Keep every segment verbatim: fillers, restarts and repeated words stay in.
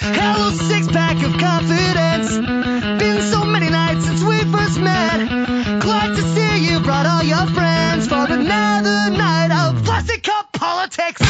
Hello, six-pack of confidence. Been so many nights since we first met. Glad to see you brought all your friends for another night of Plastic Cup Politics.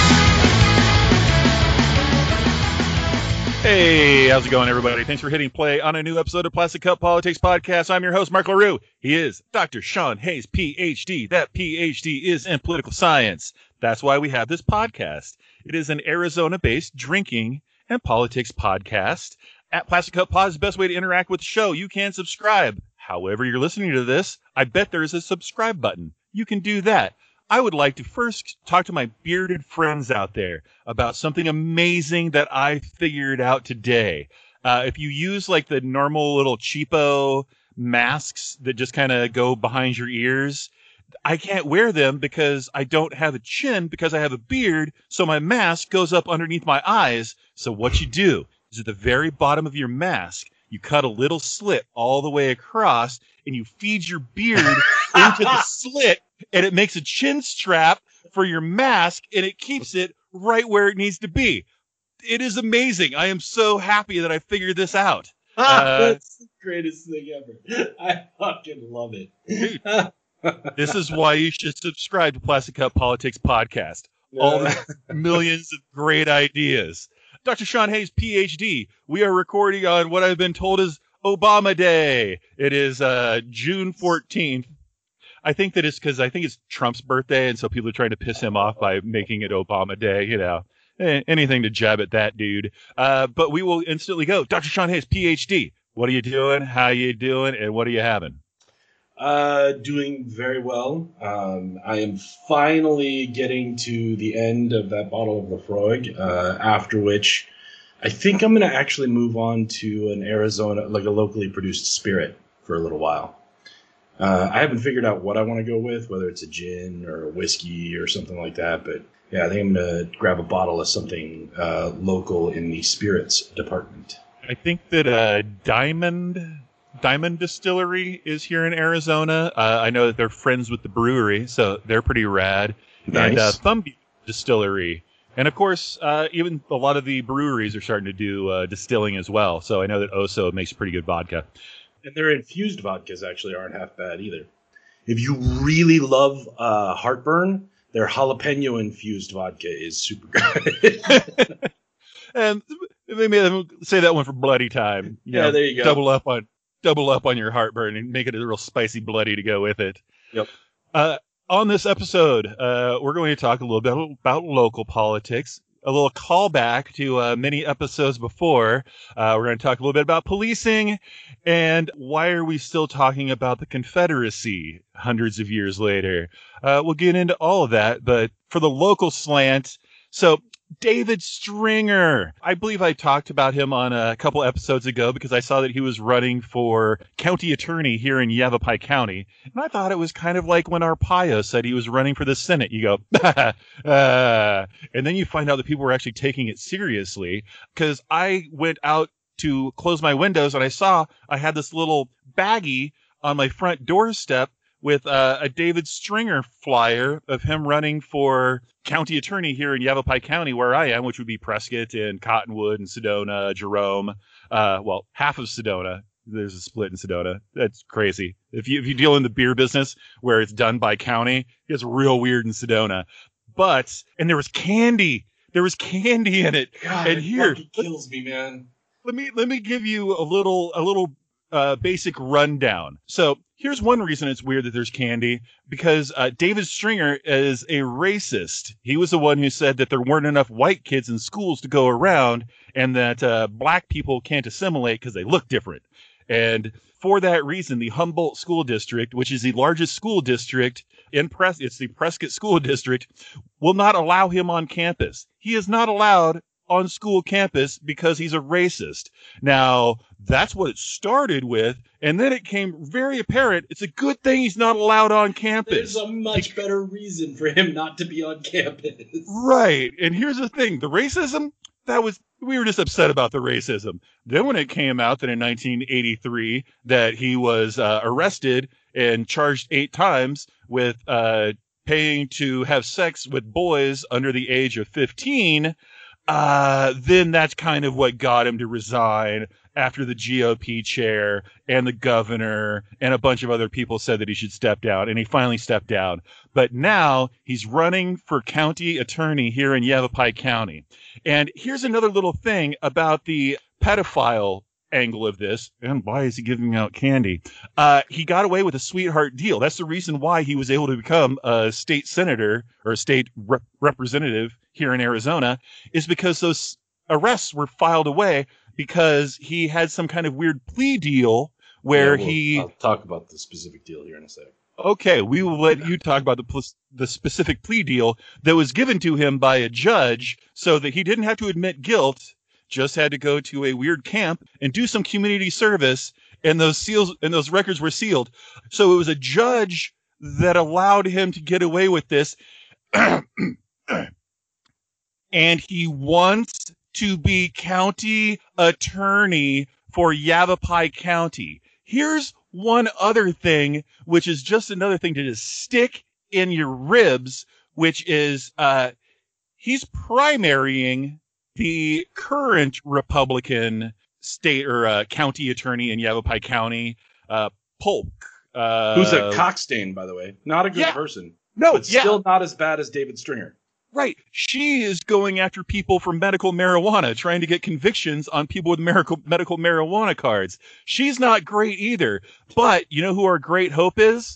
Hey, how's it going, everybody? Thanks for hitting play on a new episode of Plastic Cup Politics Podcast. I'm your host, Mark LaRue. He is Doctor Sean Hayes, P H D. That P H D is in political science. That's why we have this podcast. It is an Arizona-based drinking and politics podcast. At Plastic Cup Pod is the best way to interact with the show. You can subscribe. However you're listening to this, I bet there is a subscribe button. You can do that. I would like to first talk to my bearded friends out there about something amazing that I figured out today. Uh, if you use like the normal little cheapo masks that just kind of go behind your ears, I can't wear them because I don't have a chin because I have a beard. So my mask goes up underneath my eyes. So what you do is at the very bottom of your mask, you cut a little slit all the way across and you feed your beard into the slit. And it makes a chin strap for your mask, and it keeps it right where it needs to be. It is amazing. I am so happy that I figured this out. Uh, That's the greatest thing ever. I fucking love it. Dude, this is why you should subscribe to Plastic Cup Politics Podcast. All the millions of great ideas. Doctor Sean Hayes, P H D. We are recording on what I've been told is Obama Day. It is uh, June fourteenth. I think that it's because I think it's Trump's birthday, and so people are trying to piss him off by making it Obama Day, you know. Anything to jab at that dude. Uh, but we will instantly go. Doctor Sean Hayes, P H D. What are you doing? How you doing? And what are you having? Uh, doing very well. Um, I am finally getting to the end of that bottle of Lafroig, uh, after which I think I'm going to actually move on to an Arizona, like a locally produced spirit for a little while. Uh, I haven't figured out what I want to go with, whether it's a gin or a whiskey or something like that. But yeah, I think I'm going to grab a bottle of something uh, local in the spirits department. I think that uh, Diamond Diamond Distillery is here in Arizona. Uh, I know that they're friends with the brewery, so they're pretty rad. Nice. And uh, Thumb Distillery. And of course, uh, even a lot of the breweries are starting to do uh, distilling as well. So I know that Oso makes pretty good vodka. And their infused vodkas actually aren't half bad either. If you really love uh, heartburn, their jalapeno infused vodka is super good. And maybe say that one for bloody time. You yeah, know, there you go. Double up on double up on your heartburn and make it a real spicy bloody to go with it. Yep. Uh, on this episode, uh, we're going to talk a little bit about local politics. A little callback to uh, many episodes before. Uh, we're going to talk a little bit about policing and why are we still talking about the Confederacy hundreds of years later. Uh, we'll get into all of that, but for the local slant, so David Stringer. I believe I talked about him on a couple episodes ago because I saw that he was running for county attorney here in Yavapai County. And I thought it was kind of like when Arpaio said he was running for the Senate. You go, uh, and then you find out that people were actually taking it seriously because I went out to close my windows and I saw I had this little baggie on my front doorstep with uh, a David Stringer flyer of him running for county attorney here in Yavapai County, where I am, which would be Prescott and Cottonwood and Sedona, Jerome. Uh, well, half of Sedona. There's a split in Sedona. That's crazy. If you if you deal in the beer business where it's done by county, it's real weird in Sedona. But and there was candy. There was candy in it. God, and it here fucking kills me, man. Let me let me give you a little a little uh, basic rundown. So. Here's one reason it's weird that there's candy, because uh, David Stringer is a racist. He was the one who said that there weren't enough white kids in schools to go around and that uh, black people can't assimilate because they look different. And for that reason, the Humboldt School District, which is the largest school district in Pres, it's the Prescott School District, will not allow him on campus. He is not allowed on school campus because he's a racist. Now, that's what it started with, and then it came very apparent it's a good thing he's not allowed on campus. There's a much better reason for him not to be on campus. Right, and here's the thing, the racism, that was, we were just upset about the racism. Then when it came out that in nineteen eighty-three that he was uh, arrested and charged eight times with uh, paying to have sex with boys under the age of fifteen, uh, then that's kind of what got him to resign after the G O P chair and the governor and a bunch of other people said that he should step down, and he finally stepped down. But now he's running for county attorney here in Yavapai County. And here's another little thing about the pedophile angle of this, and why is he giving out candy? Uh, he got away with a sweetheart deal. That's the reason why he was able to become a state senator or a state rep- representative here in Arizona, is because those arrests were filed away because he had some kind of weird plea deal where yeah, well, he... I'll talk about the specific deal here in a second. Okay, we will let you talk about the pl- the specific plea deal that was given to him by a judge so that he didn't have to admit guilt, just had to go to a weird camp and do some community service, and those seals and those records were sealed. So it was a judge that allowed him to get away with this. And he wants to be county attorney for Yavapai County. Here's one other thing, which is just another thing to just stick in your ribs, which is uh, he's primarying the current Republican state or uh, county attorney in Yavapai County, uh, Polk. Uh, Who's a cockstain, by the way. Not a good yeah. person. No, but yeah. still not as bad as David Stringer. Right. She is going after people for medical marijuana, trying to get convictions on people with medical, medical marijuana cards. She's not great either. But you know who our great hope is?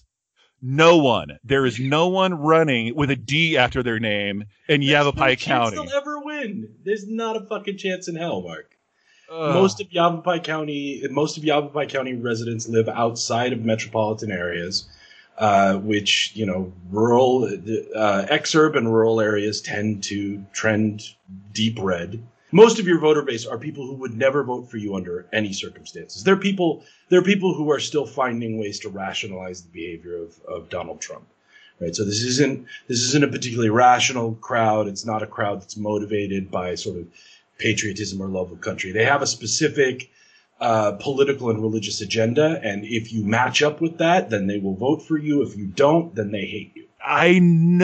No one. There is no one running with a D after their name in There's Yavapai no County. They'll ever win. There's not a fucking chance in hell, Mark. Ugh. Most of Yavapai County, most of Yavapai County residents live outside of metropolitan areas, uh, which, you know, rural, uh, exurban rural areas tend to trend deep red. Most of your voter base are people who would never vote for you under any circumstances. They're people, they're people who are still finding ways to rationalize the behavior of, of Donald Trump. Right. So this isn't, this isn't a particularly rational crowd. It's not a crowd that's motivated by sort of patriotism or love of country. They have a specific uh, political and religious agenda, and if you match up with that, then they will vote for you. If you don't, then they hate you. I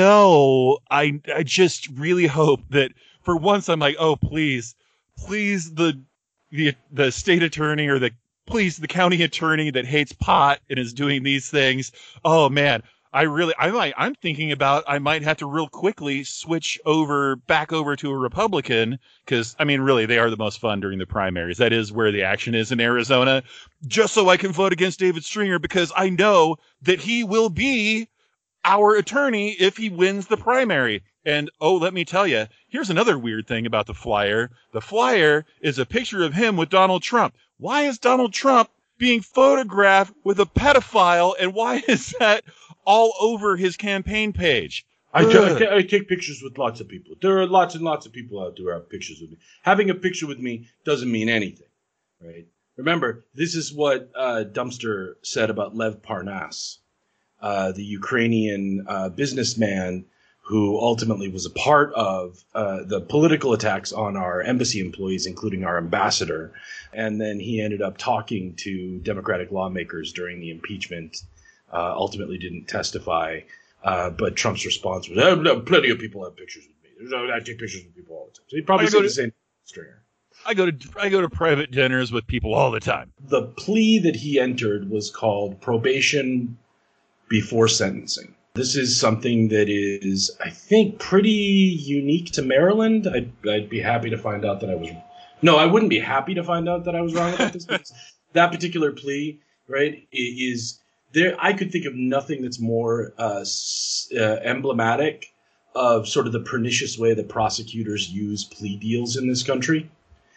know. I I just really hope that for once I'm like, oh, please, please, the the the state attorney or the please the county attorney that hates pot and is doing these things. Oh man. I really, I might, I'm thinking about, I might have to real quickly switch over, back over to a Republican, because, I mean, really, they are the most fun during the primaries. That is where the action is in Arizona, just so I can vote against David Stringer, because I know that he will be our attorney if he wins the primary. And, oh, let me tell you, here's another weird thing about the flyer. The flyer is a picture of him with Donald Trump. Why is Donald Trump being photographed with a pedophile, and why is that all over his campaign page? I, I, I take pictures with lots of people. There are lots and lots of people out there who have pictures with me. Having a picture with me doesn't mean anything, right? Remember, this is what uh, Dumpster said about Lev Parnas, uh, the Ukrainian uh, businessman who ultimately was a part of uh, the political attacks on our embassy employees, including our ambassador. And then he ended up talking to Democratic lawmakers during the impeachment, uh, ultimately didn't testify. Uh, but Trump's response was, oh, plenty of people have pictures with me. I take pictures with people all the time. So he probably said the same Stringer. I go to I go to private dinners with people all the time. The plea that he entered was called probation before sentencing. This is something that is, I think, pretty unique to Maryland. I'd, I'd be happy to find out that I was No, I wouldn't be happy to find out that I was wrong about this, because that particular plea, right, is there. I could think of nothing that's more uh, uh, emblematic of sort of the pernicious way that prosecutors use plea deals in this country.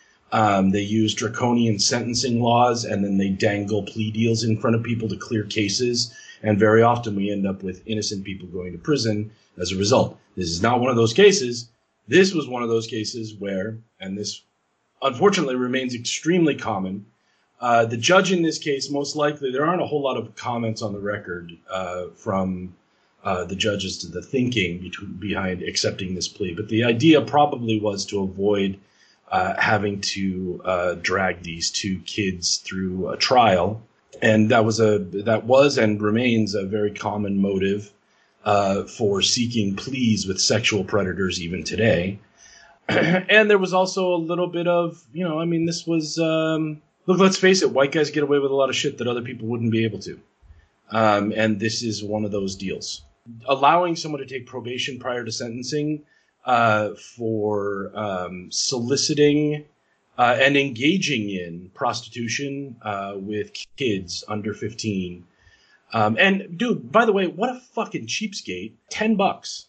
Um, they use draconian sentencing laws, and then they dangle plea deals in front of people to clear cases. And very often we end up with innocent people going to prison as a result. This is not one of those cases. This was one of those cases where, and this unfortunately remains extremely common, uh, the judge in this case, most likely, there aren't a whole lot of comments on the record uh, from uh, the judges to the thinking between, behind accepting this plea. But the idea probably was to avoid uh, having to uh, drag these two kids through a trial. And that was a that was and remains a very common motive uh, for seeking pleas with sexual predators even today. and there was also a little bit of, you know, I mean, this was, um, look, let's face it, white guys get away with a lot of shit that other people wouldn't be able to. Um, and this is one of those deals. Allowing someone to take probation prior to sentencing uh, for um, soliciting uh, and engaging in prostitution uh, with kids under fifteen. Um, and, dude, by the way, what a fucking cheapskate. Ten bucks.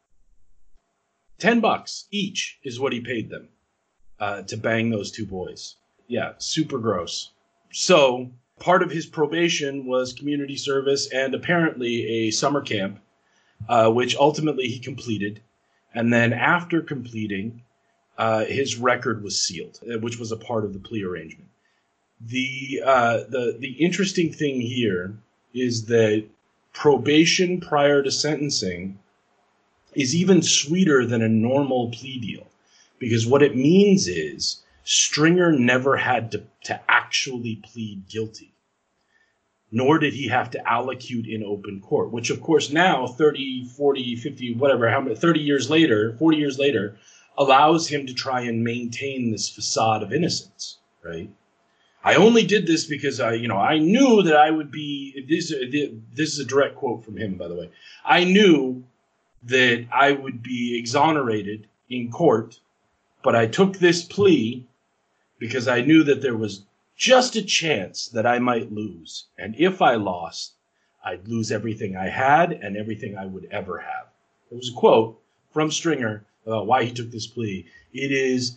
Ten bucks each is what he paid them uh, to bang those two boys. Yeah, super gross. So part of his probation was community service and apparently a summer camp, uh, which ultimately he completed. And then after completing, uh, his record was sealed, which was a part of the plea arrangement. The uh, the the interesting thing here is that probation prior to sentencing is even sweeter than a normal plea deal, because what it means is Stringer never had to, to actually plead guilty, nor did he have to allocute in open court, which of course now thirty, forty, fifty, whatever, how many, thirty years later, forty years later, allows him to try and maintain this facade of innocence, right? I only did this because I, you know, I knew that I would be, this, this is a direct quote from him, by the way. I knew that I would be exonerated in court, but I took this plea because I knew that there was just a chance that I might lose. And if I lost, I'd lose everything I had and everything I would ever have. It was a quote from Stringer about why he took this plea. It is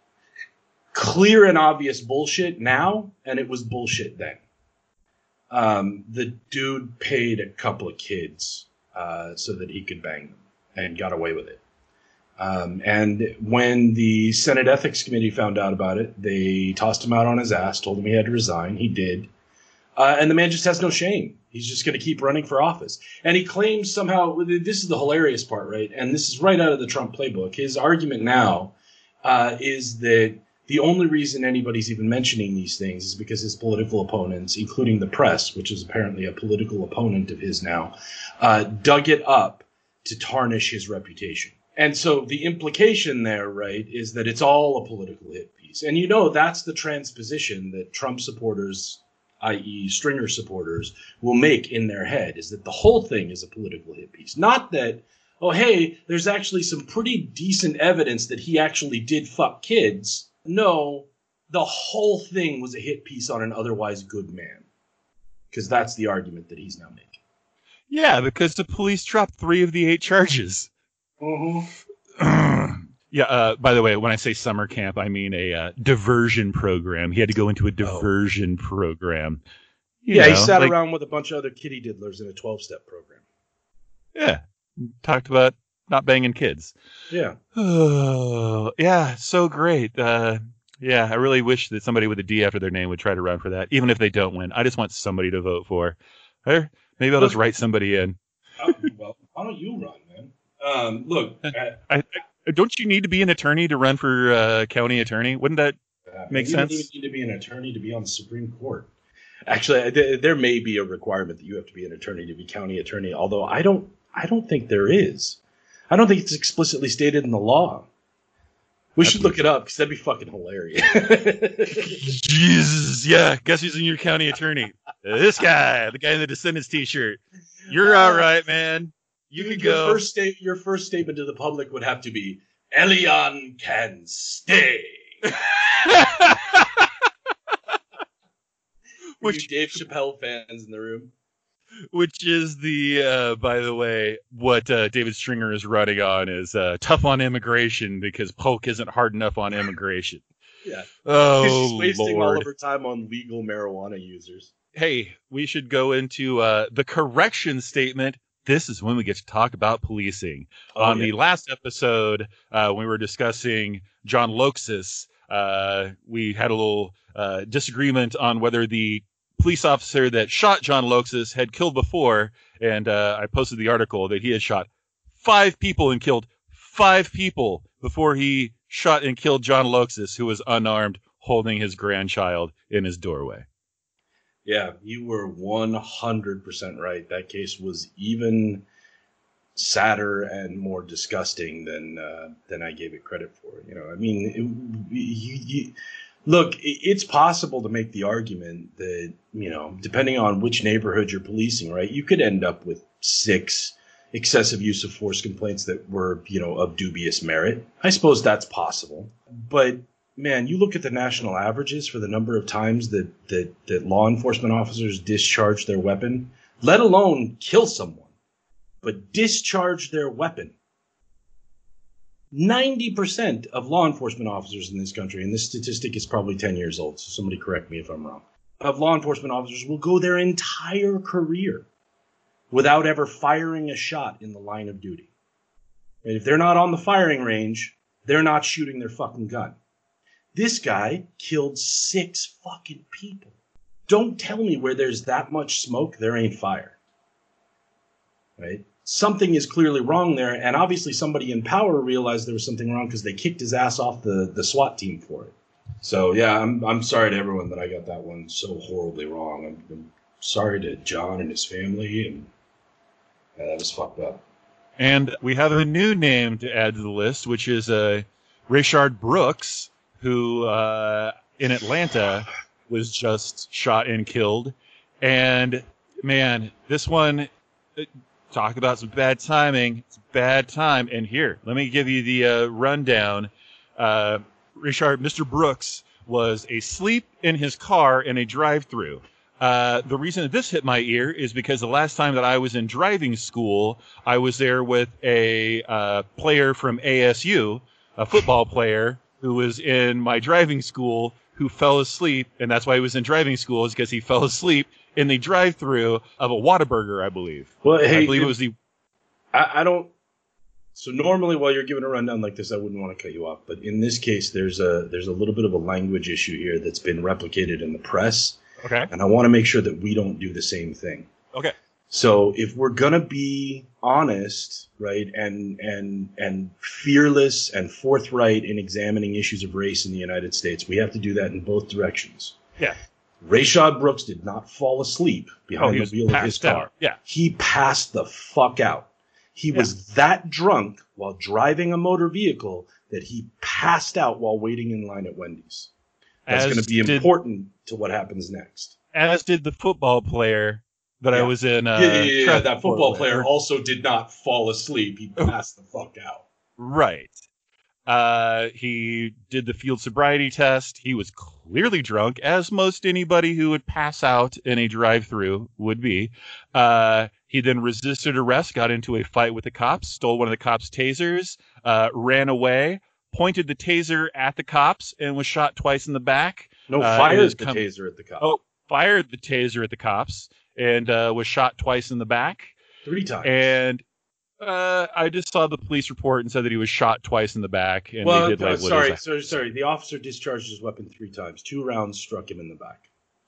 clear and obvious bullshit now, and it was bullshit then. Um, the dude paid a couple of kids uh, so that he could bang them and got away with it. Um, and when the Senate Ethics Committee found out about it, they tossed him out on his ass, told him he had to resign. He did. Uh, and the man just has no shame. He's just going to keep running for office. And he claims somehow, this is the hilarious part, right? And this is right out of the Trump playbook. His argument now uh, is that the only reason anybody's even mentioning these things is because his political opponents, including the press, which is apparently a political opponent of his now, uh, dug it up to tarnish his reputation. And so the implication there, right, is that it's all a political hit piece. And you know that's the transposition that Trump supporters, that is. Stringer supporters, will make in their head, is that the whole thing is a political hit piece. Not that, oh, hey, there's actually some pretty decent evidence that he actually did fuck kids. No, the whole thing was a hit piece on an otherwise good man. Because that's the argument that he's now making. Yeah, because the police dropped three of the eight charges. Uh-huh. Yeah, uh, by the way, when I say summer camp, I mean a uh, diversion program. He had to go into a diversion oh. program. You yeah, know, he sat like, around with a bunch of other kitty diddlers in a twelve-step program. Yeah, talked about not banging kids. Yeah. Oh, yeah, so great. Uh, yeah, I really wish that somebody with a D after their name would try to run for that, even if they don't win. I just want somebody to vote for. Or maybe I'll look, just write somebody in. uh, well, why don't you run, man? Um, look, I, I, don't you need to be an attorney to run for uh, county attorney? Wouldn't that uh, make you sense? You don't even need to be an attorney to be on the Supreme Court. Actually, th- there may be a requirement that you have to be an attorney to be county attorney, although I don't I don't think there is. I don't think it's explicitly stated in the law. We should look it up, because that'd be fucking hilarious. Jesus, yeah. Guess who's in your county attorney? This guy, the guy in the Descendants t-shirt. You're all right, man. You Dude, can your go. First sta- your first statement to the public would have to be, Elian can stay. Which you Dave Chappelle fans in the room. Which is the, uh, by the way, what uh, David Stringer is running on is uh, tough on immigration because Polk isn't hard enough on immigration. Yeah. Oh, He's just wasting Lord. all of her time on legal marijuana users. Hey, we should go into uh, the correction statement. This is when we get to talk about policing. Oh, on yeah. the last episode, uh, when we were discussing John Loxis, uh, we had a little uh, disagreement on whether the police officer that shot John Loxis had killed before, and uh, I posted the article that he had shot five people and killed five people before he shot and killed John Loxis, who was unarmed, holding his grandchild in his doorway. Yeah, you were one hundred percent right. That case was even sadder and more disgusting than uh, than I gave it credit for. You know, I mean, it, you, you, look, it's possible to make the argument that, you know, depending on which neighborhood you're policing, right, you could end up with six excessive use of force complaints that were, you know, of dubious merit. I suppose that's possible. But, man, you look at the national averages for the number of times that, that, that law enforcement officers discharge their weapon, let alone kill someone, but discharge their weapon. ninety percent of law enforcement officers in this country, and this statistic is probably ten years old, so somebody correct me if I'm wrong, of law enforcement officers will go their entire career without ever firing a shot in the line of duty. And if they're not on the firing range, they're not shooting their fucking gun. This guy killed six fucking people. Don't tell me where there's that much smoke, there ain't fire. Right? Something is clearly wrong there, and obviously somebody in power realized there was something wrong because they kicked his ass off the, the SWAT team for it. So, yeah, I'm I'm sorry to everyone that I got that one so horribly wrong. I'm, I'm sorry to John and his family, and yeah, that was fucked up. And we have a new name to add to the list, which is uh, Rayshard Brooks, who uh, in Atlanta was just shot and killed. And, man, this one, talk about some bad timing. It's bad time. And here, let me give you the uh, rundown. Uh, Rayshard, Mister Brooks, was asleep in his car in a drive-thru. Uh, the reason that this hit my ear is because the last time that I was in driving school, I was there with a uh, player from A S U, a football player who was in my driving school who fell asleep, and that's why he was in driving school, is because he fell asleep in the drive-thru of a Whataburger, I believe. Well, hey, I believe it was the... I, I don't... So normally while you're giving a rundown like this, I wouldn't want to cut you off, but in this case, there's a there's a little bit of a language issue here that's been replicated in the press. Okay. And I want to make sure that we don't do the same thing. Okay. So if we're going to be honest, right, and and and fearless and forthright in examining issues of race in the United States, we have to do that in both directions. Yeah. Rayshard Brooks did not fall asleep behind oh, the wheel of his car. Out. Yeah. He passed the fuck out. He yeah. was that drunk while driving a motor vehicle that he passed out while waiting in line at Wendy's. That's going to be did, important to what happens next. As did the football player that yeah. I was in. Uh, yeah, yeah, yeah, yeah. That football with. player also did not fall asleep. He passed the fuck out. Right. Uh, he did the field sobriety test. He was clearly drunk, as most anybody who would pass out in a drive-thru would be. Uh, he then resisted arrest, got into a fight with the cops, stole one of the cops' tasers, uh, ran away, pointed the taser at the cops, and was shot twice in the back. No, uh, fired the com- taser at the cops. Oh, fired the taser at the cops, and uh, was shot twice in the back. Three times. And uh, I just saw the police report and said that he was shot twice in the back. And well, they did, like, uh, sorry, what sorry, sorry. The officer discharged his weapon three times. Two rounds struck him in the back.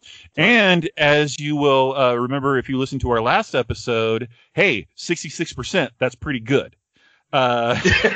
And as you will uh, remember if you listen to our last episode, hey, sixty-six percent, that's pretty good. Uh,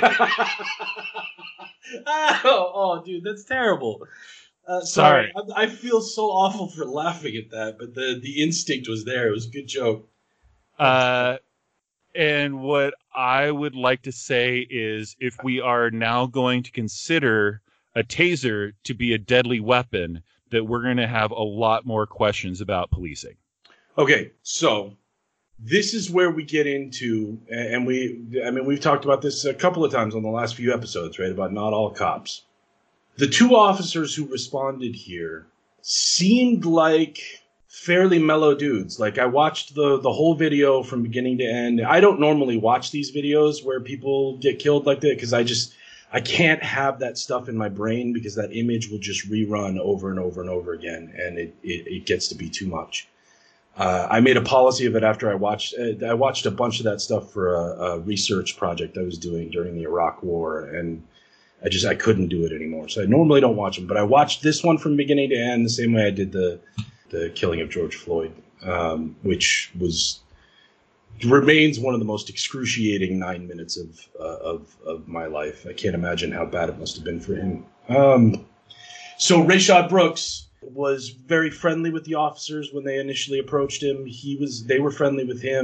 oh, oh, dude, that's terrible. Uh, sorry, sorry. I, I feel so awful for laughing at that, but the, the instinct was there. It was a good joke. Uh, and what I would like to say is if we are now going to consider a taser to be a deadly weapon, that we're going to have a lot more questions about policing. Okay, so this is where we get into, and we, I mean, we've talked about this a couple of times on the last few episodes, right, about not all cops. The two officers who responded here seemed like fairly mellow dudes. Like, I watched the, the whole video from beginning to end. I don't normally watch these videos where people get killed like that because I just... I can't have that stuff in my brain because that image will just rerun over and over and over again, and it, it, it gets to be too much. Uh, I made a policy of it after I watched uh, I watched a bunch of that stuff for a, a research project I was doing during the Iraq War, and I just I couldn't do it anymore. So I normally don't watch them, but I watched this one from beginning to end the same way I did the the killing of George Floyd, um, which was. Remains one of the most excruciating nine minutes of, uh, of of my life. I can't imagine how bad it must have been for him. Um, so Rayshard Brooks was very friendly with the officers when they initially approached him. He was, they were friendly with him.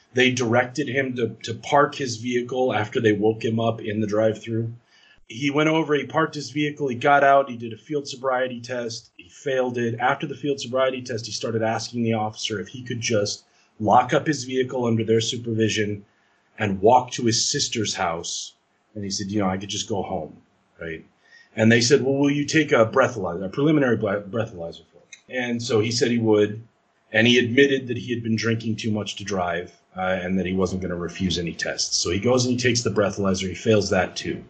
They directed him to, to park his vehicle after they woke him up in the drive-thru. He went over, he parked his vehicle, he got out, he did a field sobriety test, he failed it. After the field sobriety test, he started asking the officer if he could just lock up his vehicle under their supervision and walk to his sister's house. And he said, you know, I could just go home, right? And they said, well, will you take a breathalyzer, a preliminary breathalyzer for him? And so he said he would, and he admitted that he had been drinking too much to drive uh, and that he wasn't going to refuse any tests. So he goes and he takes the breathalyzer, he fails that too.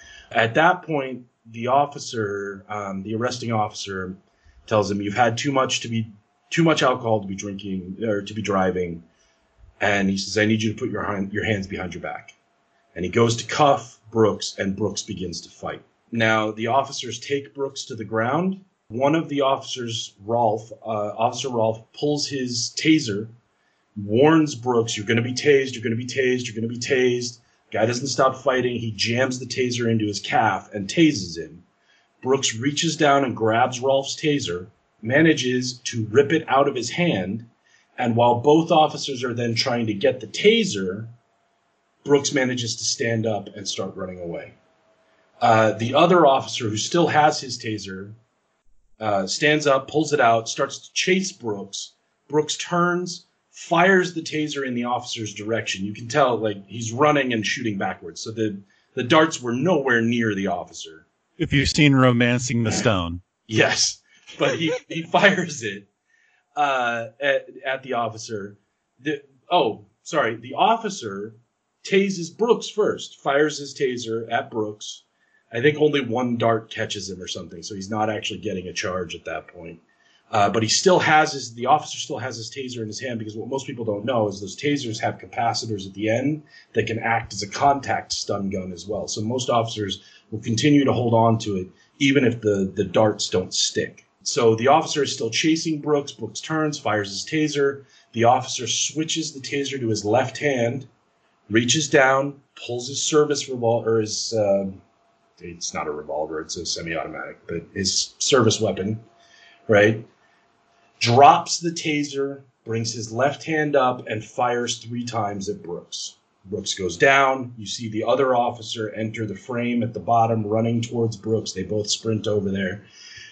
At that point, the officer, um, the arresting officer, tells him, "You've had too much to be, too much alcohol to be drinking or to be driving," and he says, "I need you to put your hand, your hands behind your back." And he goes to cuff Brooks, and Brooks begins to fight. Now the officers take Brooks to the ground. One of the officers, Rolfe, uh, Officer Rolfe, pulls his taser, warns Brooks, "You're going to be tased. You're going to be tased. You're going to be tased." Guy doesn't stop fighting. He jams the taser into his calf and tases him. Brooks reaches down and grabs Rolfe's taser, manages to rip it out of his hand, and while both officers are then trying to get the taser, Brooks manages to stand up and start running away. Uh, the other officer, who still has his taser, uh, stands up, pulls it out, starts to chase Brooks. Brooks turns, fires the taser in the officer's direction. You can tell, like, he's running and shooting backwards. So the, the darts were nowhere near the officer. If you've seen Romancing the Stone. Yes, but he, he fires it uh, at, at the officer. The, oh, sorry. The officer tases Brooks first, fires his taser at Brooks. I think only one dart catches him or something, so he's not actually getting a charge at that point. Uh, but he still has his, the officer still has his taser in his hand, because what most people don't know is those tasers have capacitors at the end that can act as a contact stun gun as well. So most officers will continue to hold on to it, even if the, the darts don't stick. So the officer is still chasing Brooks. Brooks turns, fires his taser. The officer switches the taser to his left hand, reaches down, pulls his service revolver, or his, uh, it's not a revolver, it's a semi-automatic, but his service weapon, right? Drops the taser, brings his left hand up, and fires three times at Brooks. Brooks goes down. You see the other officer enter the frame at the bottom, running towards Brooks. They both sprint over there.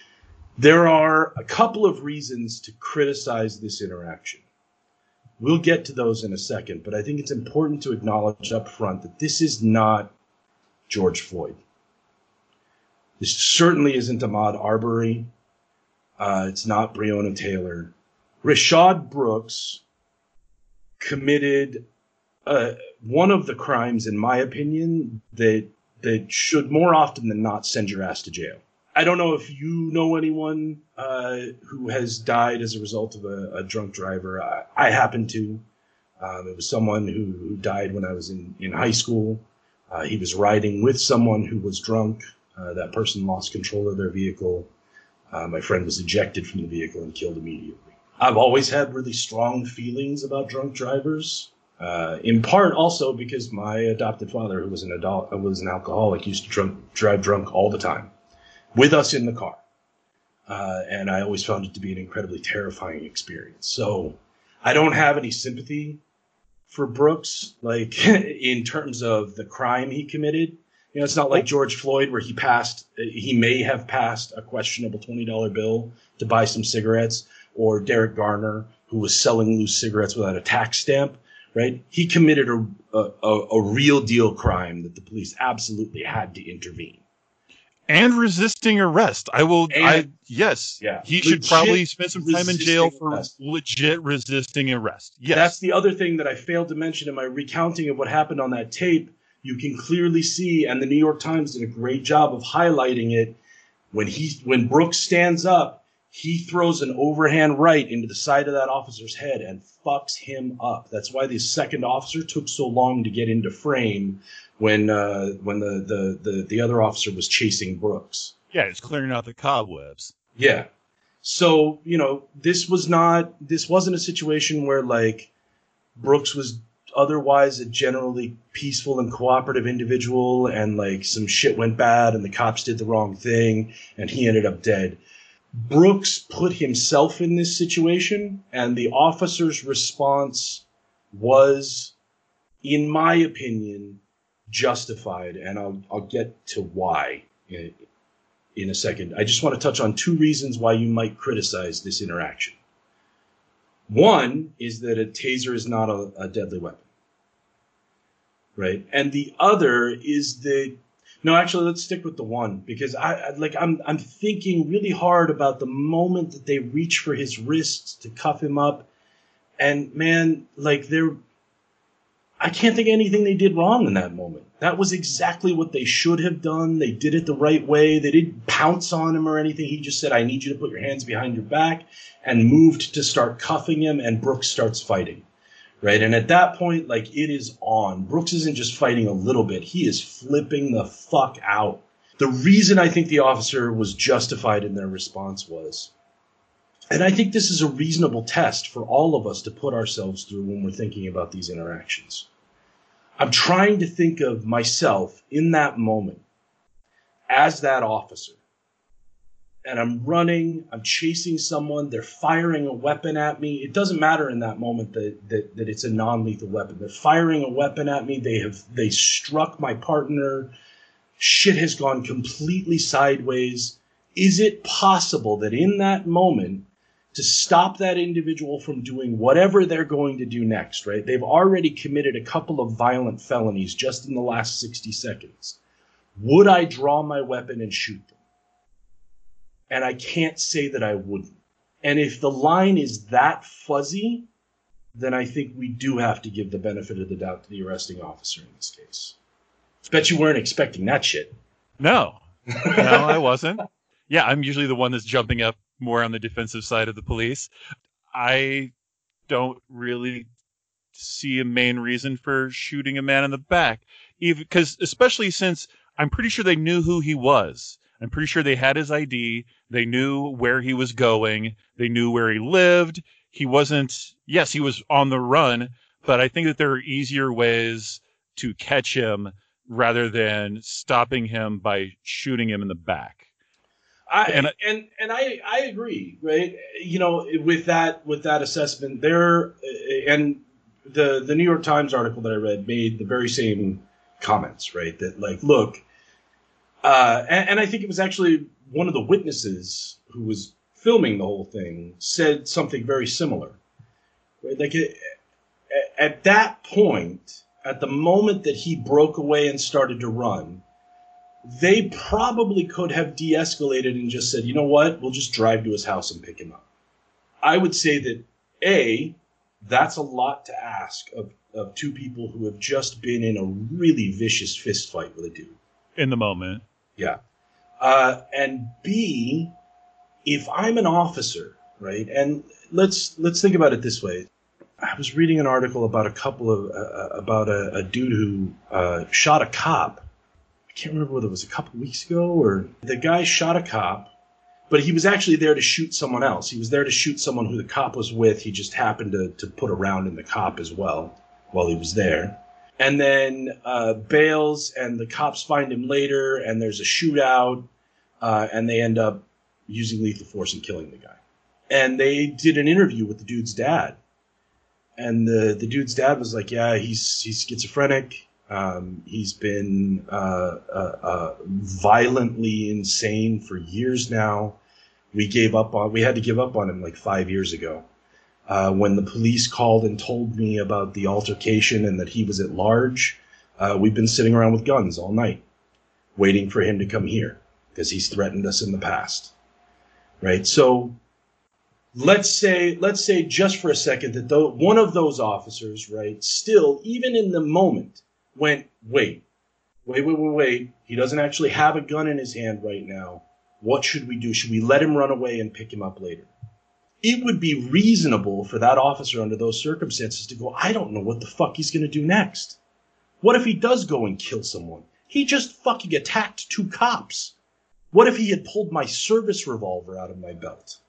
There are a couple of reasons to criticize this interaction. We'll get to those in a second, but I think it's important to acknowledge up front that this is not George Floyd. This certainly isn't Ahmaud Arbery. Uh, it's not Breonna Taylor. Rayshard Brooks committed uh, one of the crimes, in my opinion, that that should more often than not send your ass to jail. I don't know if you know anyone uh, who has died as a result of a, a drunk driver. I, I happen to. Um, it was someone who, who died when I was in, in high school. Uh, he was riding with someone who was drunk. Uh, that person lost control of their vehicle. Uh, my friend was ejected from the vehicle and killed immediately. I've always had really strong feelings about drunk drivers, uh, in part also because my adopted father, who was an adult, was an alcoholic, used to drunk, drive drunk all the time with us in the car. Uh, and I always found it to be an incredibly terrifying experience. So I don't have any sympathy for Brooks, like in terms of the crime he committed. You know, it's not like George Floyd, where he passed, he may have passed a questionable twenty dollar bill to buy some cigarettes, or Derek Garner, who was selling loose cigarettes without a tax stamp, right? He committed a, a, a real deal crime that the police absolutely had to intervene. And resisting arrest. I will, and, I, yes, yeah, he should probably spend some time in jail for arrest. legit resisting arrest. Yes. That's the other thing that I failed to mention in my recounting of what happened on that tape. You can clearly see, and the New York Times did a great job of highlighting it, when he when Brooks stands up, he throws an overhand right into the side of that officer's head and fucks him up. That's why the second officer took so long to get into frame when uh, when the, the, the, the other officer was chasing Brooks. Yeah, it's clearing out the cobwebs. Yeah. So, you know, this was not, this wasn't a situation where, like, Brooks was otherwise a generally peaceful and cooperative individual, and like some shit went bad and the cops did the wrong thing and he ended up dead. Brooks put himself in this situation, and the officer's response was, in my opinion, justified, and I'll I'll get to why in, in a second. I just want to touch on two reasons why you might criticize this interaction. One is that a taser is not a, a deadly weapon, right? And the other is that no, actually, let's stick with the one, because I, I like I'm I'm thinking really hard about the moment that they reach for his wrists to cuff him up, and man, like they're I can't think of anything they did wrong in that moment. That was exactly what they should have done. They did it the right way. They didn't pounce on him or anything. He just said, I need you to put your hands behind your back, and moved to start cuffing him, and Brooks starts fighting, right? And at that point, like, it is on. Brooks isn't just fighting a little bit. He is flipping the fuck out. The reason I think the officer was justified in their response was, and I think this is a reasonable test for all of us to put ourselves through when we're thinking about these interactions. I'm trying to think of myself in that moment as that officer. And I'm running, I'm chasing someone, they're firing a weapon at me. It doesn't matter in that moment that, that, that it's a non-lethal weapon. They're firing a weapon at me. They have they struck my partner. Shit has gone completely sideways. Is it possible that in that moment, to stop that individual from doing whatever they're going to do next, right? They've already committed a couple of violent felonies just in the last sixty seconds. Would I draw my weapon and shoot them? And I can't say that I wouldn't. And if the line is that fuzzy, then I think we do have to give the benefit of the doubt to the arresting officer in this case. Bet you weren't expecting that shit. No. No, I wasn't. Yeah, I'm usually the one that's jumping up more on the defensive side of the police. I don't really see a main reason for shooting a man in the back, even because, especially since I'm pretty sure they knew who he was. I'm pretty sure they had his I D. They knew where he was going. They knew where he lived. He wasn't, yes, he was on the run, but I think that there are easier ways to catch him rather than stopping him by shooting him in the back. I, and and and I, I agree, right? You know, with that with that assessment there, and the the New York Times article that I read made the very same comments, right? That like, look, uh, and, and I think it was actually one of the witnesses who was filming the whole thing said something very similar, right? Like it, at that point, at the moment that he broke away and started to run, they probably could have de-escalated and just said, you know what, we'll just drive to his house and pick him up. I would say that, A, that's a lot to ask of, of two people who have just been in a really vicious fist fight with a dude. In the moment. Yeah. Uh, and B, if I'm an officer, right, and let's let's think about it this way. I was reading an article about a couple of, uh, about a, a dude who uh, shot a cop. I can't remember whether it was a couple of weeks ago or the guy shot a cop, but he was actually there to shoot someone else. He was there to shoot someone who the cop was with. He just happened to, to put a round in the cop as well while he was there. And then uh, bails, and the cops find him later, and there's a shootout, uh, and they end up using lethal force and killing the guy. And they did an interview with the dude's dad. And the, the dude's dad was like, yeah, he's he's schizophrenic. Um, he's been uh, uh, uh, violently insane for years now. We gave up on, we had to give up on him like five years ago. Uh, when the police called and told me about the altercation and that he was at large, uh, we've been sitting around with guns all night, waiting for him to come here because he's threatened us in the past. Right? So let's say, let's say just for a second that the, one of those officers, right, still, even in the moment, went, wait, wait, wait, wait, wait. He doesn't actually have a gun in his hand right now. What should we do? Should we let him run away and pick him up later? It would be reasonable for that officer under those circumstances to go, I don't know what the fuck he's going to do next. What if he does go and kill someone? He just fucking attacked two cops. What if he had pulled my service revolver out of my belt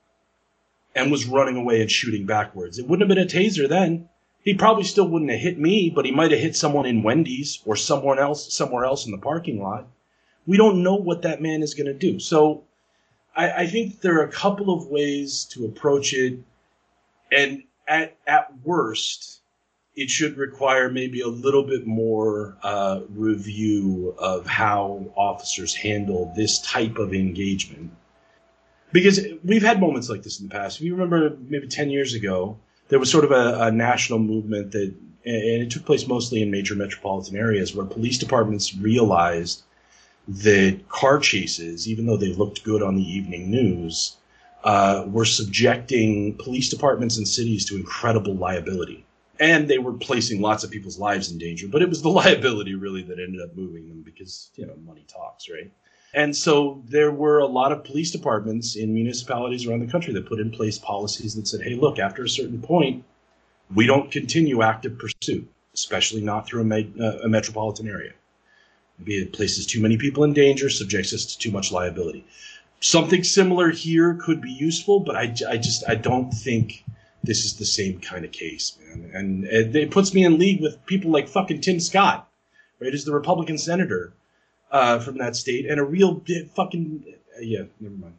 and was running away and shooting backwards? It wouldn't have been a taser then. He probably still wouldn't have hit me, but he might have hit someone in Wendy's or someone else, somewhere else in the parking lot. We don't know what that man is going to do. So I, I think there are a couple of ways to approach it. And at, at worst, it should require maybe a little bit more uh, review of how officers handle this type of engagement. Because we've had moments like this in the past. If you remember maybe ten years ago, there was sort of a, a national movement that, and it took place mostly in major metropolitan areas, where police departments realized that car chases, even though they looked good on the evening news, uh, were subjecting police departments and cities to incredible liability. And they were placing lots of people's lives in danger, but it was the liability really that ended up moving them because, you know, money talks, right? And so there were a lot of police departments in municipalities around the country that put in place policies that said, hey, look, after a certain point, we don't continue active pursuit, especially not through a, me- uh, a metropolitan area. Maybe it places too many people in danger, subjects us to too much liability. Something similar here could be useful, but I, I just I don't think this is the same kind of case, man. And it, it puts me in league with people like fucking Tim Scott, right? As the Republican senator uh, from that state, and a real fucking uh, yeah. Never mind.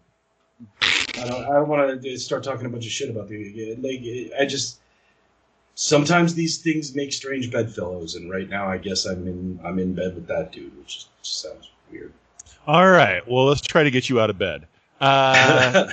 I don't. I don't want to start talking a bunch of shit about the like. I just sometimes these things make strange bedfellows, and right now I guess I'm in. I'm in bed with that dude, which just, just sounds weird. All right. Well, let's try to get you out of bed. Uh,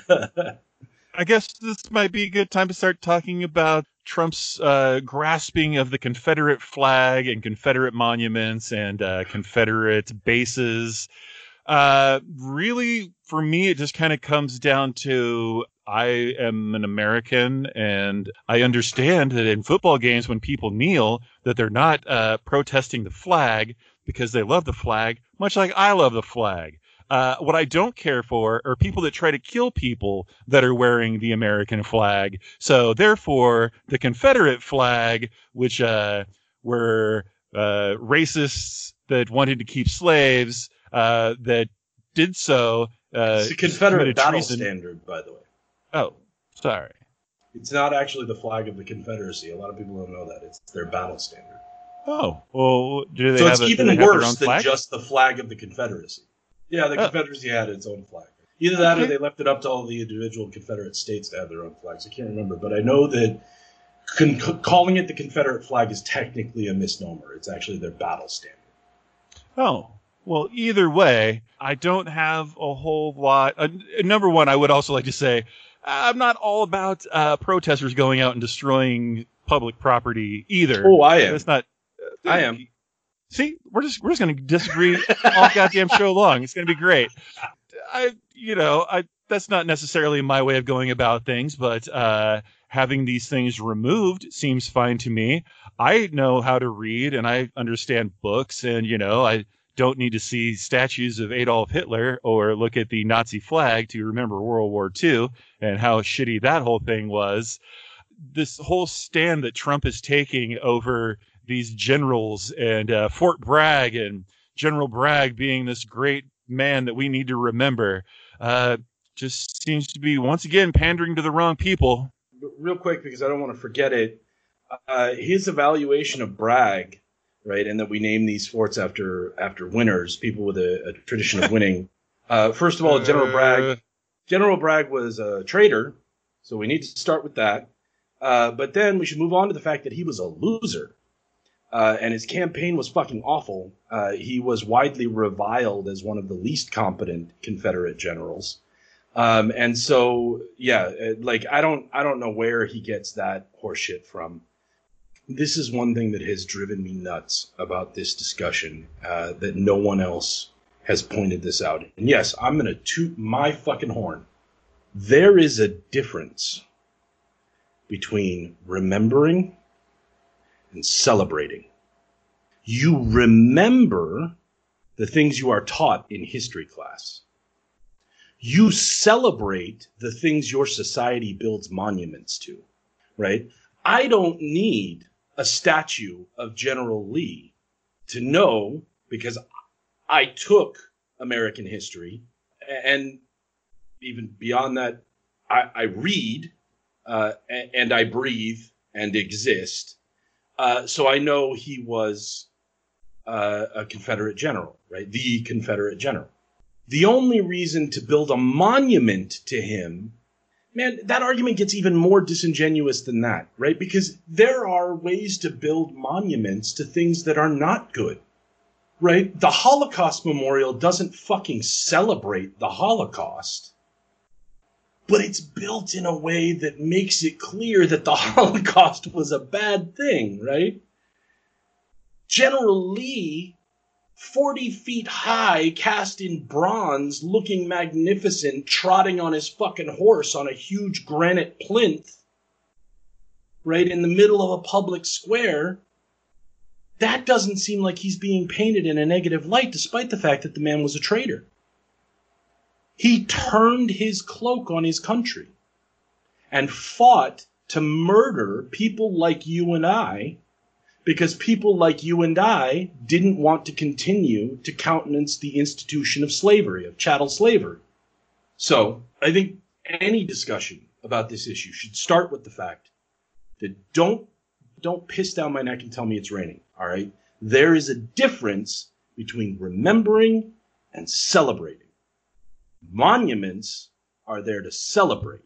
I guess this might be a good time to start talking about Trump's uh, grasping of the Confederate flag and Confederate monuments and uh, Confederate bases. Uh, really, for me, it just kind of comes down to I am an American, and I understand that in football games when people kneel, that they're not uh, protesting the flag because they love the flag, much like I love the flag. Uh, what I don't care for are people that try to kill people that are wearing the American flag. So therefore, the Confederate flag, which uh, were uh, racists that wanted to keep slaves, uh, that did so. Uh, it's a Confederate battle treason. standard, by the way. Oh, sorry. It's not actually the flag of the Confederacy. A lot of people don't know that. It's their battle standard. Oh, well, do they so have it's a, even do they have their worse own than flag? just the flag of the Confederacy. Yeah, the Oh. Confederacy had its own flag. Either that Okay. or they left it up to all the individual Confederate states to have their own flags. I can't remember, but I know that con- calling it the Confederate flag is technically a misnomer. It's actually their battle standard. Oh, well, either way, I don't have a whole lot. Uh, number one, I would also like to say I'm not all about uh, protesters going out and destroying public property either. Oh, I am. That's not. Uh, I am. See, we're just we're just going to disagree all goddamn show long. It's going to be great. I, you know, I that's not necessarily my way of going about things, but uh, having these things removed seems fine to me. I know how to read and I understand books, and you know, I don't need to see statues of Adolf Hitler or look at the Nazi flag to remember World War Two and how shitty that whole thing was. This whole stand that Trump is taking over these generals and uh, Fort Bragg and General Bragg being this great man that we need to remember uh, just seems to be once again pandering to the wrong people. Real quick, because I don't want to forget it, uh, his evaluation of Bragg, right, and that we name these forts after after winners, people with a, a tradition of winning. Uh, first of all, General Bragg, General Bragg was a traitor, so we need to start with that. Uh, but then we should move on to the fact that he was a loser. Uh, and his campaign was fucking awful. Uh, he was widely reviled as one of the least competent Confederate generals. Um, and so, yeah, like I don't, I don't know where he gets that horseshit from. This is one thing that has driven me nuts about this discussion, uh, that no one else has pointed this out. And yes, I'm going to toot my fucking horn. There is a difference between remembering and celebrating. You remember the things you are taught in history class. You celebrate the things your society builds monuments to, right? I don't need a statue of General Lee to know, because I took American history, and even beyond that, I, I read uh, and, and I breathe and exist. Uh, so I know he was uh, a Confederate general, right? The Confederate general. The only reason to build a monument to him man, that argument gets even more disingenuous than that, right? Because there are ways to build monuments to things that are not good, right? The Holocaust Memorial doesn't fucking celebrate the Holocaust, but it's built in a way that makes it clear that the Holocaust was a bad thing, right? General Lee, forty feet high, cast in bronze, looking magnificent, trotting on his fucking horse on a huge granite plinth, right in the middle of a public square. That doesn't seem like he's being painted in a negative light, despite the fact that the man was a traitor. He turned his cloak on his country and fought to murder people like you and I, because people like you and I didn't want to continue to countenance the institution of slavery, of chattel slavery. So I think any discussion about this issue should start with the fact that don't, don't piss down my neck and tell me it's raining, all right? There is a difference between remembering and celebrating. Monuments are there to celebrate.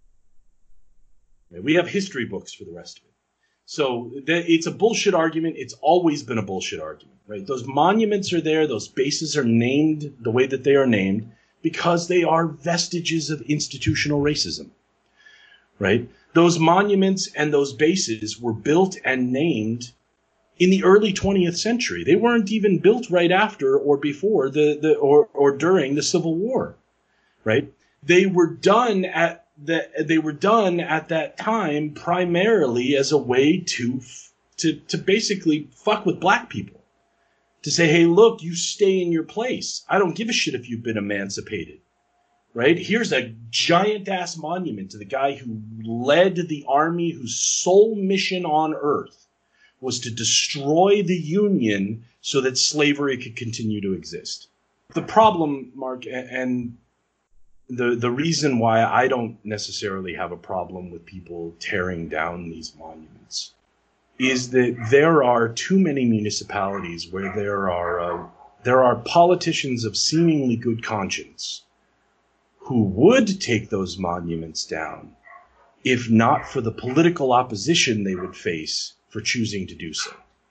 We have history books for the rest of it. So it's a bullshit argument. It's always been a bullshit argument, right? Those monuments are there. Those bases are named the way that they are named because they are vestiges of institutional racism, right? Those monuments and those bases were built and named in the early twentieth century. They weren't even built right after or before the, the or, or during the Civil War, right? They were done at That they were done at that time primarily as a way to, to to basically fuck with black people. To say, hey, look, you stay in your place. I don't give a shit if you've been emancipated. Right? Here's a giant-ass monument to the guy who led the army whose sole mission on earth was to destroy the Union so that slavery could continue to exist. The problem, Mark, and The the reason why I don't necessarily have a problem with people tearing down these monuments is that there are too many municipalities where there are uh, there are politicians of seemingly good conscience who would take those monuments down if not for the political opposition they would face for choosing to do so.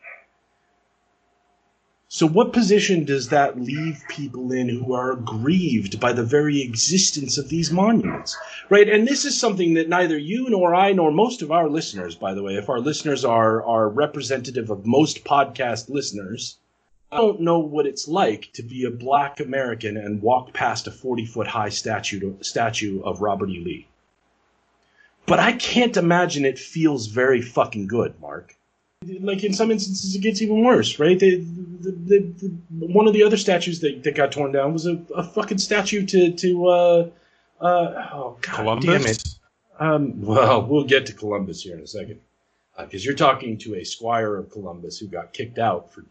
So what position does that leave people in who are aggrieved by the very existence of these monuments, right? And this is something that neither you nor I nor most of our listeners, by the way, if our listeners are, are representative of most podcast listeners, I don't know what it's like to be a black American and walk past a forty-foot high statue, statue of Robert E. Lee. But I can't imagine it feels very fucking good, Mark. Like, in some instances, it gets even worse, right? The, the, the, the, one of the other statues that, that got torn down was a, a fucking statue to, to uh, uh, oh, God Columbus? damn it. Um, well, we'll get to Columbus here in a second. Because uh, you're talking to a squire of Columbus who got kicked out for...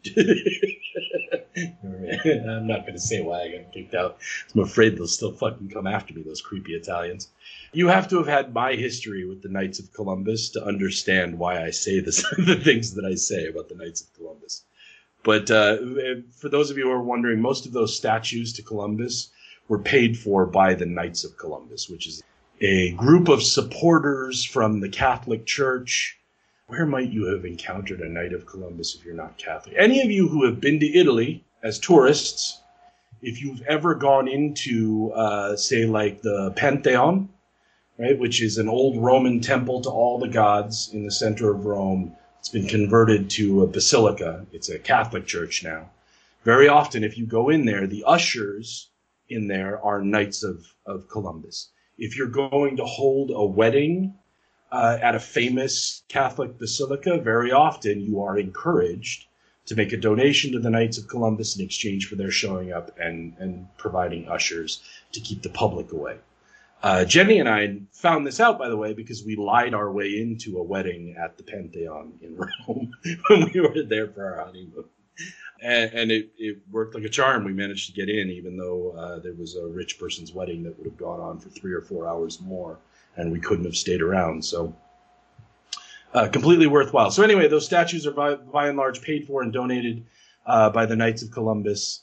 I'm not going to say why I got kicked out. I'm afraid they'll still fucking come after me, those creepy Italians. You have to have had my history with the Knights of Columbus to understand why I say this, the things that I say about the Knights of Columbus. But uh, for those of you who are wondering, most of those statues to Columbus were paid for by the Knights of Columbus, which is a group of supporters from the Catholic Church. Where might you have encountered a Knight of Columbus if you're not Catholic? Any of you who have been to Italy as tourists, if you've ever gone into, uh, say, like the Pantheon, right, which is an old Roman temple to all the gods in the center of Rome. It's been converted to a basilica. It's a Catholic church now. Very often, if you go in there, the ushers in there are Knights of, of Columbus. If you're going to hold a wedding uh, at a famous Catholic basilica, very often you are encouraged to make a donation to the Knights of Columbus in exchange for their showing up and, and providing ushers to keep the public away. Uh, Jenny and I found this out, by the way, because we lied our way into a wedding at the Pantheon in Rome when we were there for our honeymoon. And, and it, it worked like a charm. We managed to get in, even though uh, there was a rich person's wedding that would have gone on for three or four hours more, and we couldn't have stayed around. So uh, completely worthwhile. So anyway, those statues are by, by and large paid for and donated uh, by the Knights of Columbus.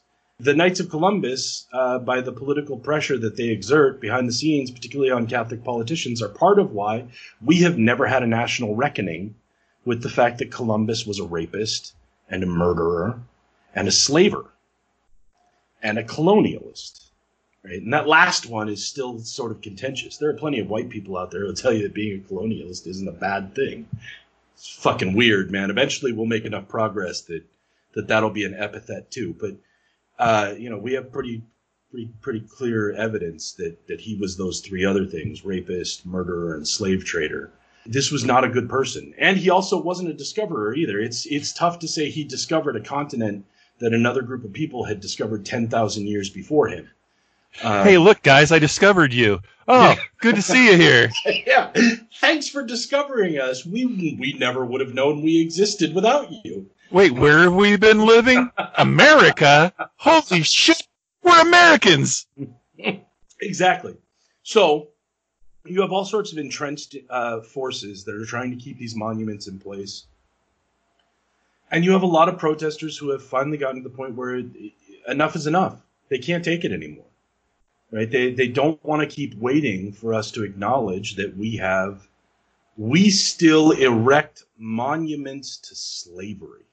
The Knights of Columbus, uh, by the political pressure that they exert behind the scenes, particularly on Catholic politicians, are part of why we have never had a national reckoning with the fact that Columbus was a rapist and a murderer and a slaver and a colonialist. Right? And that last one is still sort of contentious. There are plenty of white people out there who will tell you that being a colonialist isn't a bad thing. It's fucking weird, man. Eventually we'll make enough progress that, that that'll be an epithet too. But, uh, you know, we have pretty, pretty, pretty clear evidence that, that he was those three other things: rapist, murderer, and slave trader. This was not a good person. And he also wasn't a discoverer either. It's, it's tough to say he discovered a continent that another group of people had discovered ten thousand years before him. Uh, hey, look, guys, I discovered you. Oh, good to see you here. Yeah, thanks for discovering us. We we never would have known we existed without you. Wait, where have we been living? America? Holy shit, we're Americans. Exactly. So you have all sorts of entrenched uh, forces that are trying to keep these monuments in place. And you have a lot of protesters who have finally gotten to the point where enough is enough. They can't take it anymore. Right? They they don't want to keep waiting for us to acknowledge that we have, we still erect monuments to slavery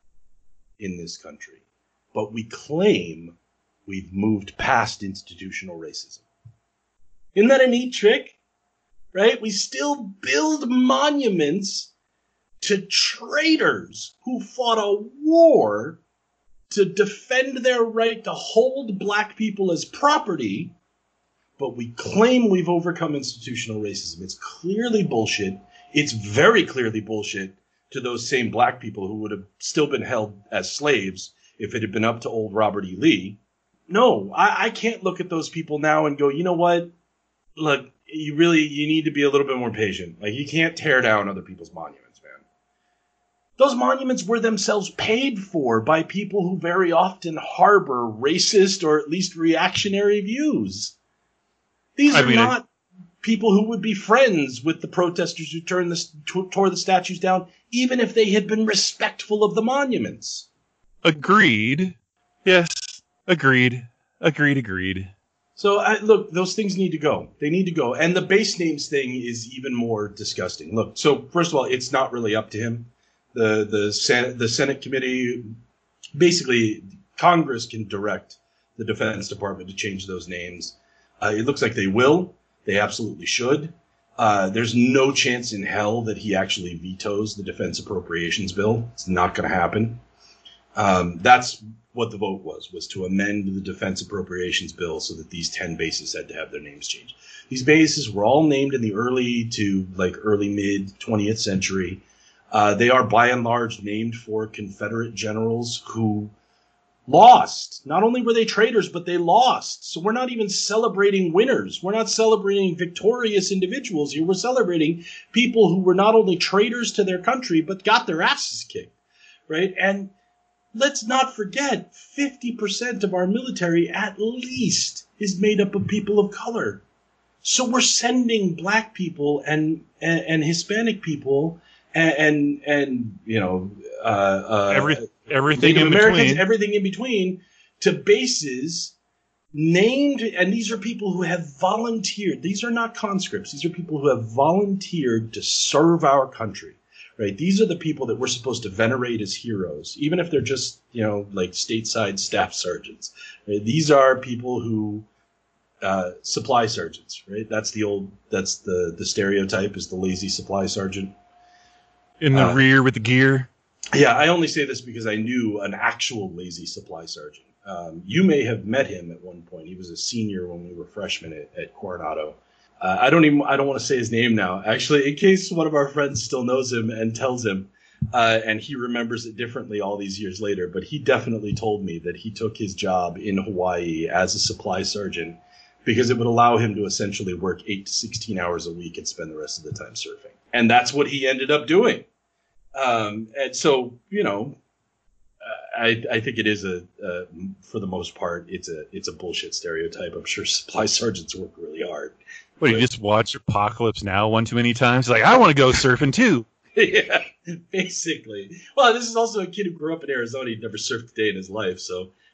in this country, but we claim we've moved past institutional racism. Isn't that a neat trick? Right? We still build monuments to traitors who fought a war to defend their right to hold black people as property, but we claim we've overcome institutional racism. It's clearly bullshit. It's very clearly bullshit to those same black people who would have still been held as slaves if it had been up to old Robert E. Lee. No, I, I can't look at those people now and go, you know what? Look, you really, you need to be a little bit more patient. Like, you can't tear down other people's monuments, man. Those monuments were themselves paid for by people who very often harbor racist or at least reactionary views. These I are mean, not I... people who would be friends with the protesters who turned the, t- tore the statues down, even if they had been respectful of the monuments. Agreed. Yes, agreed. Agreed, agreed. So, I, look, those things need to go. They need to go. And the base names thing is even more disgusting. Look, so first of all, it's not really up to him. The the Senate, the Senate committee, basically, Congress can direct the Defense Department to change those names. Uh, it looks like they will. They absolutely should. Uh, there's no chance in hell that he actually vetoes the Defense Appropriations Bill. It's not going to happen. Um, that's what the vote was, was to amend the Defense Appropriations Bill so that these ten bases had to have their names changed. These bases were all named in the early to like early mid twentieth century. Uh, they are by and large named for Confederate generals who lost. Not only were they traitors, but they lost. So we're not even celebrating winners. We're not celebrating victorious individuals here. We're celebrating people who were not only traitors to their country, but got their asses kicked, right? And let's not forget, fifty percent of our military at least is made up of people of color. So we're sending black people and, and, and Hispanic people and, and, and you know, uh, uh, Every, everything Native in Americans, between. everything in between, to bases named, and these are people who have volunteered. These are not conscripts. These are people who have volunteered to serve our country, right? These are the people that we're supposed to venerate as heroes, even if they're just, you know, like stateside staff sergeants. Right? These are people who, uh, supply sergeants, right? That's the old, that's the, the stereotype is the lazy supply sergeant. In the uh, rear with the gear. Yeah, I only say this because I knew an actual lazy supply sergeant. Um, you may have met him at one point. He was a senior when we were freshmen at, at Coronado. Uh, I don't even I don't want to say his name now. Actually, in case one of our friends still knows him and tells him, uh, and he remembers it differently all these years later. But he definitely told me that he took his job in Hawaii as a supply sergeant because it would allow him to essentially work eight to sixteen hours a week and spend the rest of the time surfing. And that's what he ended up doing. Um, and so, you know, I, I think it is a, uh, for the most part, it's a it's a bullshit stereotype. I'm sure supply sergeants work really hard. What, do you just watch Apocalypse Now one too many times? Like, I want to go surfing too. Yeah, basically. Well, this is also a kid who grew up in Arizona. He'd never surfed a day in his life. So,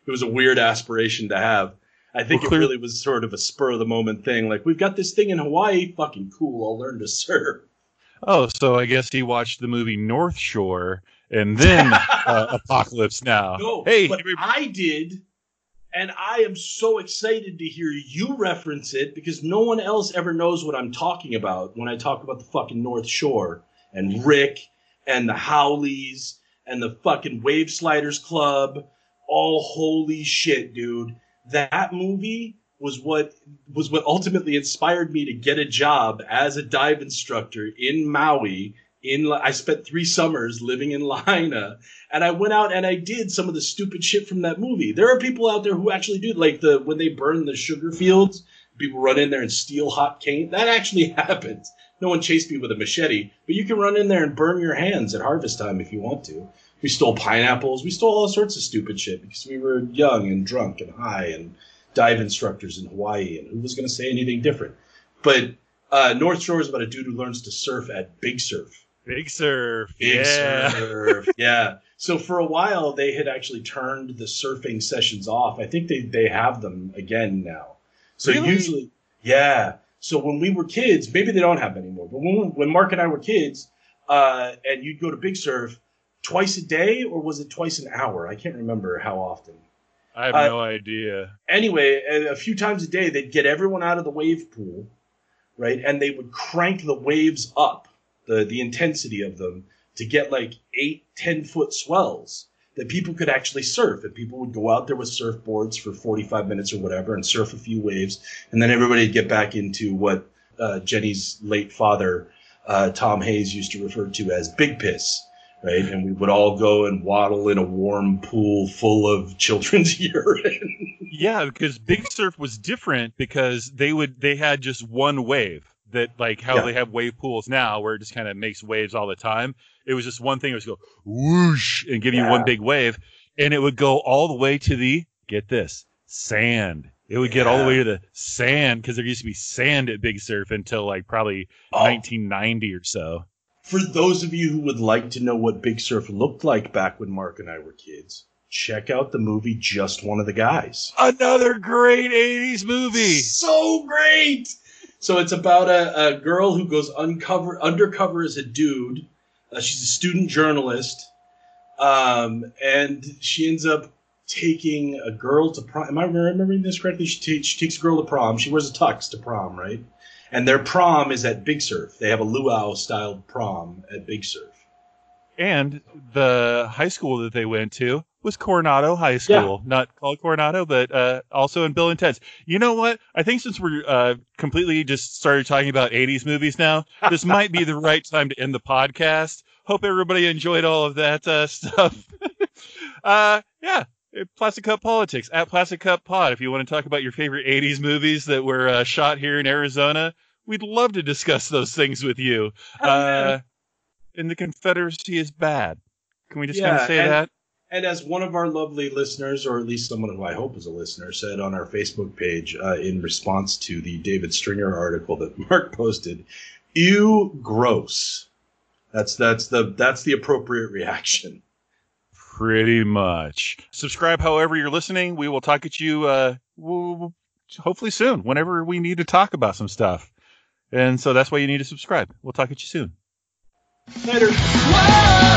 it was a weird aspiration to have. I think Well, it clear- really was sort of a spur of the moment thing. Like, we've got this thing in Hawaii. Fucking cool. I'll learn to surf. Oh, so I guess he watched the movie North Shore and then uh, Apocalypse Now. No, hey, but I did, and I am so excited to hear you reference it because no one else ever knows what I'm talking about when I talk about the fucking North Shore and Rick and the Howleys and the fucking Wave Sliders Club. Oh, holy shit, dude. That movie was what was what ultimately inspired me to get a job as a dive instructor in Maui. In I spent three summers living in Lahaina, and I went out and I did some of the stupid shit from that movie. There are people out there who actually do, like the when they burn the sugar fields, people run in there and steal hot cane. That actually happens. No one chased me with a machete, but you can run in there and burn your hands at harvest time if you want to. We stole pineapples. We stole all sorts of stupid shit because we were young and drunk and high and dive instructors in Hawaii, and who was going to say anything different? But uh, North Shore is about a dude who learns to surf at Big Surf. Big Surf. Big yeah. Surf. Yeah. So for a while, they had actually turned the surfing sessions off. I think they, they have them again now. So Really? usually, yeah. So when we were kids, maybe they don't have them anymore, but when, when Mark and I were kids, uh, and you'd go to Big Surf twice a day, or was it twice an hour? I can't remember how often. I have Uh, no idea. Anyway, a, a few times a day, they'd get everyone out of the wave pool, right? And they would crank the waves up, the, the intensity of them, to get like eight, ten foot swells that people could actually surf. And people would go out there with surfboards for forty-five minutes or whatever and surf a few waves. And then everybody would get back into what uh, Jenny's late father, uh, Tom Hayes, used to refer to as Big Piss. Right, and we would all go and waddle in a warm pool full of children's urine. Yeah, because Big Surf was different because they would they had just one wave that like how Yeah. they have wave pools now where it just kind of makes waves all the time. It was just one thing. It was go whoosh and give you Yeah. one big wave, and it would go all the way to the get this sand. It would get all the Yeah. way to the sand because there used to be sand at Big Surf until like probably Oh. nineteen ninety or so. For those of you who would like to know what Big Surf looked like back when Mark and I were kids, check out the movie Just One of the Guys. Another great eighties movie. So great! So it's about a, a girl who goes uncover, undercover as a dude. Uh, she's a student journalist. Um, and she ends up taking a girl to prom. Am I remembering this correctly? She, ta- she takes a girl to prom. She wears a tux to prom, right? And their prom is at Big Surf. They have a luau-styled prom at Big Surf. And the high school that they went to was Coronado High School. Not called Coronado, but uh, also in Bill and Ted's. You know what? I think since we're uh, completely just started talking about eighties movies now, this might be the right time to end the podcast. Hope everybody enjoyed all of that uh, stuff. uh, yeah. Plastic Cup Politics at Plastic Cup Pod. If you want to talk about your favorite eighties movies that were uh, shot here in Arizona, we'd love to discuss those things with you. Oh, yeah. Uh, and the Confederacy is bad. Can we just Yeah, kind of say and- that? And as one of our lovely listeners, or at least someone who I hope is a listener, said on our Facebook page uh, in response to the David Stringer article that Mark posted, "Ew, gross." That's that's the that's the appropriate reaction. Pretty much. Subscribe however you're listening. We will talk at you uh, we'll, hopefully soon, whenever we need to talk about some stuff. And so that's why you need to subscribe. We'll talk at you soon. Later. Whoa!